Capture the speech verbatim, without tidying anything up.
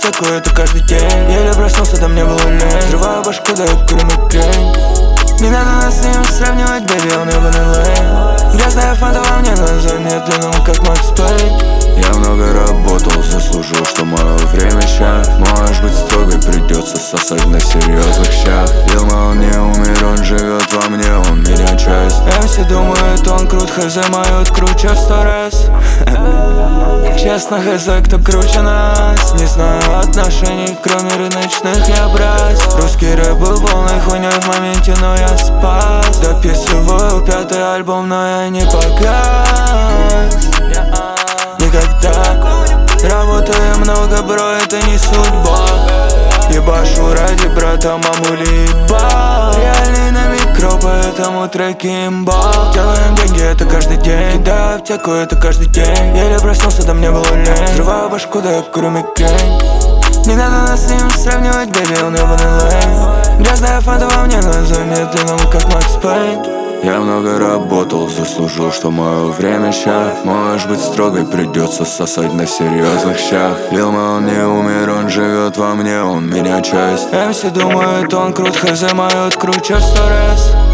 аптеку, это каждый день. Еле проснулся, да мне было лень. Взрываю башку, да я курю мигрень. Не надо нас с ним сравнивать, бэби, он ебаный лейн. Грязная фанта во мне глаза медленным, как Макс Пейн. Я много работал, заслужил, что мое время ща. Можешь быть строгой, придется сосать на серьезных щах. Лил он не умер, он живет во мне, он меня часть. эм си думает, он крут, хз моют круче в сто раз. Честно, хз, кто круче нас. Не знаю отношений, кроме рыночных я брать. Русский рэп был полной хуйней в моменте, но я спас. Дописываю пятый альбом, но я не погас. Никогда. Работаю много, бро, это не судьба. Ебашу ради брата, маму либо. Реальный на микро, поэтому треки имба. Делаем деньги, это каждый день. Кидаю аптеку, это каждый день. Еле проснулся, да мне было лень. Взрываю башку, да я курю мигрень. Не надо нас с ним сравнивать, бэби, он ебаный лейн. Грязная фанта во мне глаза медленным, как Макс Пейн. Я много работал, заслужил, что мое время ща. Можешь быть строгой, придется сосать на серьезных щах. Лил он не умер, он живет во мне, он меня часть. эм си думает, он крут, хз моют круче в сто раз.